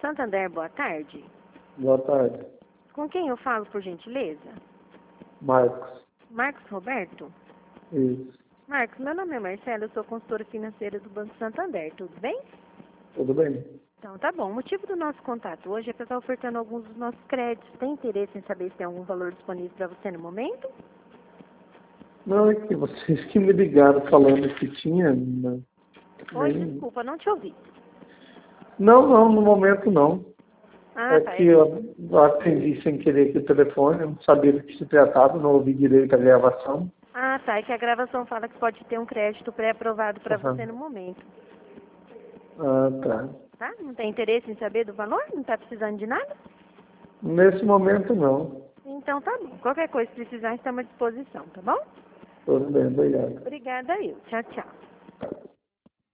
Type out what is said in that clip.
Santander, boa tarde. Boa tarde. Com quem eu falo, por gentileza? Marcos. Marcos Roberto? Isso. Marcos, meu nome é Marcelo, eu sou consultora financeira do Banco Santander, tudo bem? Tudo bem? Então, tá bom. O motivo do nosso contato hoje é para estar ofertando alguns dos nossos créditos. Tem interesse em saber se tem algum valor disponível para você no momento? Não, é que vocês que me ligaram falando que tinha. Oi, Nem... desculpa, não te ouvi. Não, no momento não. Ah, É tá. que eu atendi sem querer aqui o telefone, eu não sabia do que se tratava, não ouvi direito a gravação. Ah, tá. É que a gravação fala que pode ter um crédito pré-aprovado para Aham. você no momento. Ah, tá. Tá? Não tem interesse em saber do valor? Não tá precisando de nada? Nesse momento não. Então tá bom. Qualquer coisa que precisar, estamos à disposição, tá bom? Tudo bem, obrigado. Obrigada, eu. Tchau, tchau.